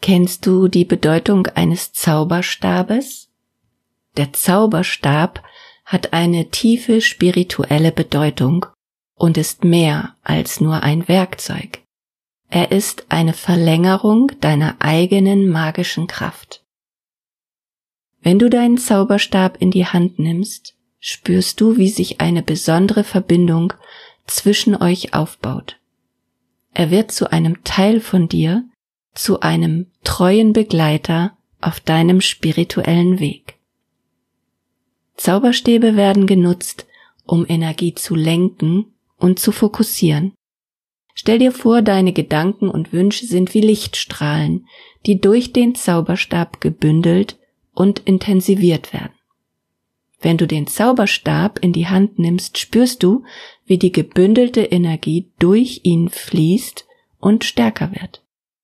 Kennst du die Bedeutung eines Zauberstabes? Der Zauberstab hat eine tiefe spirituelle Bedeutung und ist mehr als nur ein Werkzeug. Er ist eine Verlängerung deiner eigenen magischen Kraft. Wenn du deinen Zauberstab in die Hand nimmst, spürst du, wie sich eine besondere Verbindung zwischen euch aufbaut. Er wird zu einem Teil von dir, zu einem treuen Begleiter auf deinem spirituellen Weg. Zauberstäbe werden genutzt, um Energie zu lenken und zu fokussieren. Stell dir vor, deine Gedanken und Wünsche sind wie Lichtstrahlen, die durch den Zauberstab gebündelt und intensiviert werden. Wenn du den Zauberstab in die Hand nimmst, spürst du, wie die gebündelte Energie durch ihn fließt und stärker wird.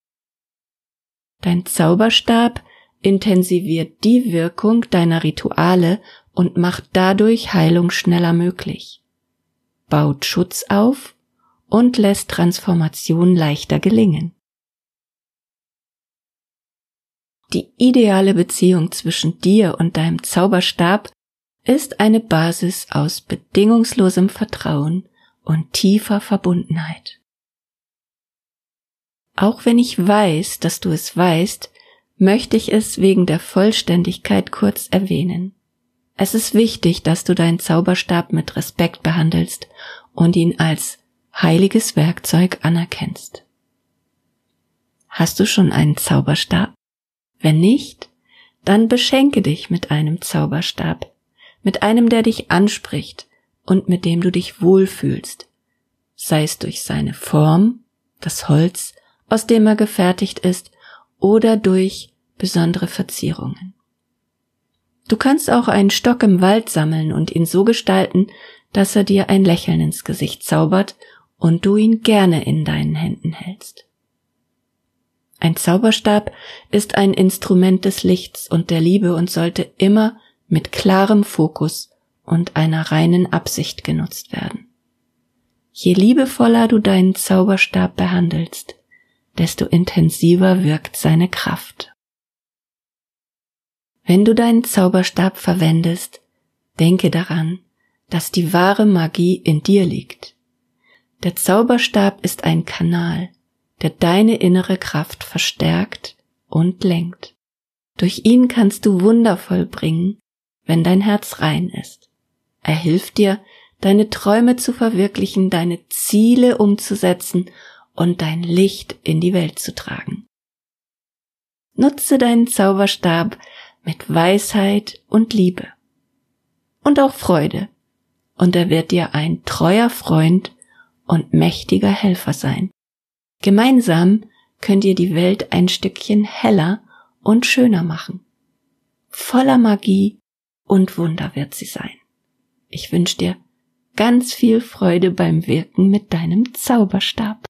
Dein Zauberstab intensiviert die Wirkung deiner Rituale und macht dadurch Heilung schneller möglich, baut Schutz auf und lässt Transformation leichter gelingen. Die ideale Beziehung zwischen dir und deinem Zauberstab ist eine Basis aus bedingungslosem Vertrauen und tiefer Verbundenheit. Auch wenn ich weiß, dass du es weißt, möchte ich es wegen der Vollständigkeit kurz erwähnen. Es ist wichtig, dass du deinen Zauberstab mit Respekt behandelst und ihn als heiliges Werkzeug anerkennst. Hast du schon einen Zauberstab? Wenn nicht, dann beschenke dich mit einem Zauberstab, mit einem, der dich anspricht und mit dem du dich wohlfühlst, sei es durch seine Form, das Holz, aus dem er gefertigt ist, oder durch besondere Verzierungen. Du kannst auch einen Stock im Wald sammeln und ihn so gestalten, dass er dir ein Lächeln ins Gesicht zaubert und du ihn gerne in deinen Händen hältst. Ein Zauberstab ist ein Instrument des Lichts und der Liebe und sollte immer mit klarem Fokus und einer reinen Absicht genutzt werden. Je liebevoller du deinen Zauberstab behandelst, desto intensiver wirkt seine Kraft. Wenn du deinen Zauberstab verwendest, denke daran, dass die wahre Magie in dir liegt. Der Zauberstab ist ein Kanal, der deine innere Kraft verstärkt und lenkt. Durch ihn kannst du Wunder vollbringen, wenn dein Herz rein ist. Er hilft dir, deine Träume zu verwirklichen, deine Ziele umzusetzen und dein Licht in die Welt zu tragen. Nutze deinen Zauberstab mit Weisheit und Liebe und auch Freude, und er wird dir ein treuer Freund und mächtiger Helfer sein. Gemeinsam könnt ihr die Welt ein Stückchen heller und schöner machen. Voller Magie und Wunder wird sie sein. Ich wünsche dir ganz viel Freude beim Wirken mit deinem Zauberstab.